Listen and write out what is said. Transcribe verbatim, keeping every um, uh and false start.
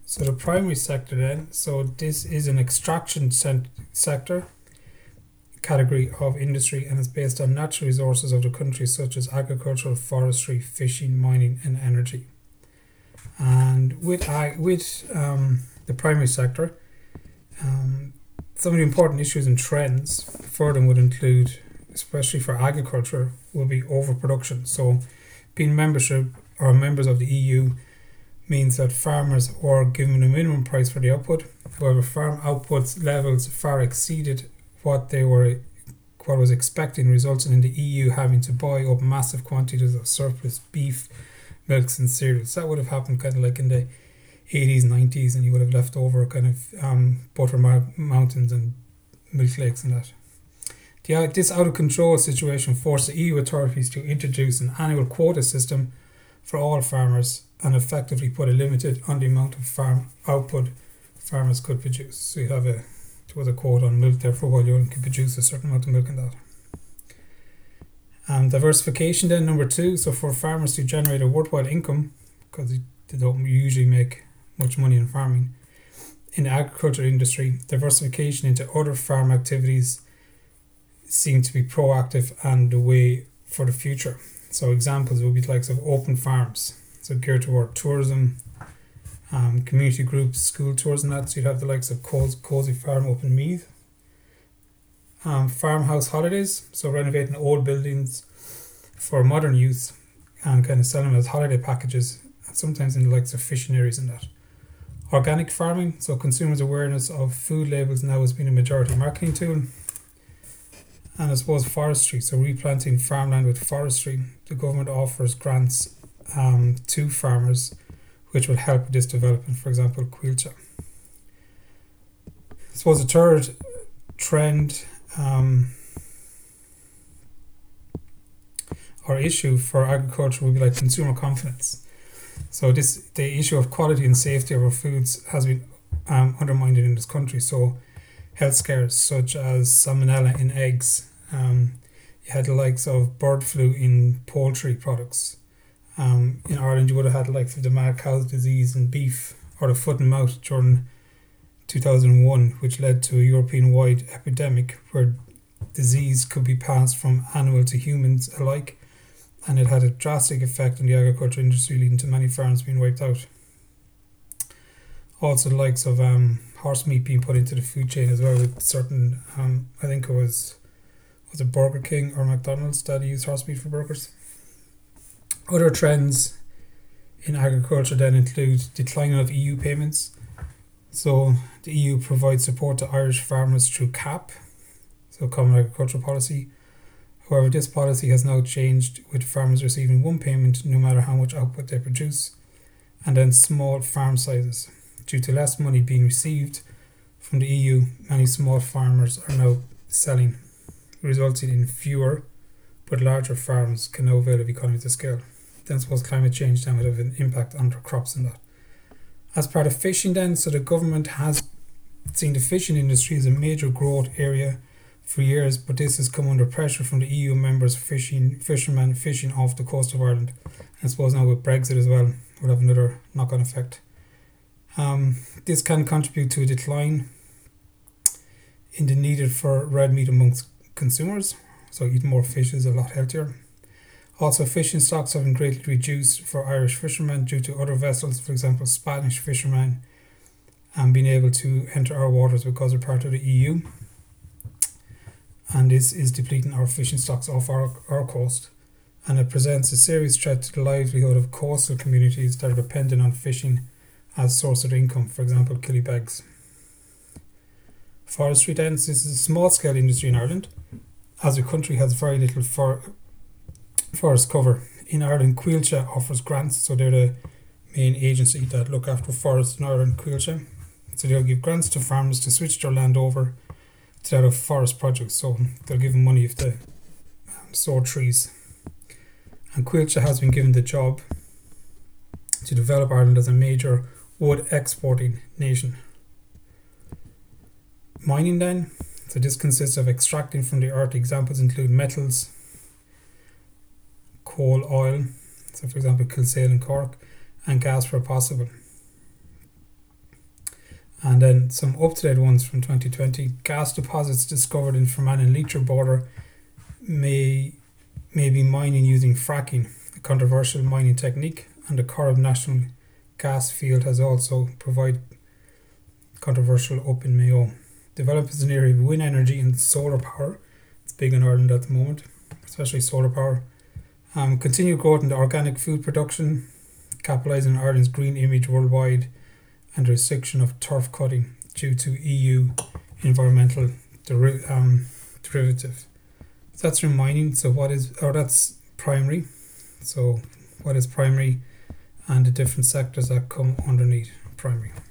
So the primary sector then, so this is an extraction sector category of industry, and is based on natural resources of the country such as agricultural, forestry, fishing, mining and energy. And with with um, the primary sector, um, some of the important issues and trends for them would include, especially for agriculture, will be overproduction. So being membership or members of the E U means that farmers are given a minimum price for the output. However, farm output levels far exceeded what they were what was expecting, resulting in the E U having to buy up massive quantities of surplus beef, milks and cereals. That would have happened kind of like in the eighties, nineties, and you would have left over kind of um, butter mountains and milk lakes and that. The, this out of control situation forced the E U authorities to introduce an annual quota system for all farmers and effectively put a limit on the amount of farm output farmers could produce. So you have a there was a quote on milk there for a while, you can produce a certain amount of milk in that. Um, diversification then, number two, so for farmers to generate a worthwhile income, because they don't usually make much money in farming, in the agriculture industry, diversification into other farm activities seem to be proactive and the way for the future. So examples would be the likes of open farms, so geared toward tourism, Um, community groups, school tours and that. So you'd have the likes of Cozy, Cozy Farm up in Meath. Um, farmhouse holidays, so renovating old buildings for modern use and kind of selling them as holiday packages, and sometimes in the likes of fishing areas and that. Organic farming, so consumers' awareness of food labels now has been a majority marketing tool. And I suppose forestry, so replanting farmland with forestry. The government offers grants um, to farmers which will help with this development, for example, Quilcha. I suppose the third trend um, or issue for agriculture would be like consumer confidence. So this the issue of quality and safety of our foods has been um, undermined in this country. So health scares such as salmonella in eggs, um, you had the likes of bird flu in poultry products. Um, in Ireland, you would have had like the mad cow disease in beef, or the foot and mouth during two thousand one, which led to a European-wide epidemic where disease could be passed from animal to humans alike, and it had a drastic effect on the agriculture industry, leading to many farms being wiped out. Also, the likes of um, horse meat being put into the food chain as well, with certain, um, I think it was, was it Burger King or McDonald's that used horse meat for burgers. Other trends in agriculture then include declining of E U payments. So the E U provides support to Irish farmers through C A P, so Common Agricultural Policy. However, this policy has now changed, with farmers receiving one payment no matter how much output they produce, and then small farm sizes. Due to less money being received from the E U, many small farmers are now selling, resulting in fewer but larger farms can now avail of economies of scale. Then I suppose climate change then would have an impact on their crops and that. As part of fishing then, so the government has seen the fishing industry as a major growth area for years, but this has come under pressure from the E U members fishing fishermen fishing off the coast of Ireland. And I suppose now with Brexit as well, will have another knock-on effect. Um, this can contribute to a decline in the need for red meat amongst consumers, so eating more fish is a lot healthier. Also, fishing stocks have been greatly reduced for Irish fishermen due to other vessels, for example Spanish fishermen, and being able to enter our waters because we're part of the E U. And this is depleting our fishing stocks off our, our coast, and it presents a serious threat to the livelihood of coastal communities that are dependent on fishing as a source of income, for example Killybegs. Forestry then, this is a small scale industry in Ireland, as the country has very little for forest cover. In Ireland, Quilcha offers grants, so they're the main agency that look after forests in Ireland, Quilcha. So they'll give grants to farmers to switch their land over to that of forest projects, so they'll give them money if they um, sow trees. And Quilcha has been given the job to develop Ireland as a major wood exporting nation. Mining then, so this consists of extracting from the earth. Examples include metals, coal, oil, so for example Kilsale and Cork, and gas where possible. And then some up-to-date ones from twenty twenty. Gas deposits discovered in Fermanagh and Leitrim border may, may be mining using fracking, a controversial mining technique, and the Corrib National Gas Field has also provided controversial up in Mayo. Developments in the area of wind energy and solar power. It's big in Ireland at the moment, especially solar power. Um, continued growth in the organic food production, capitalising on Ireland's green image worldwide, and the restriction of turf cutting due to E U environmental deri- um, derivative. So that's from mining. So what is, or that's primary. So what is primary and the different sectors that come underneath primary.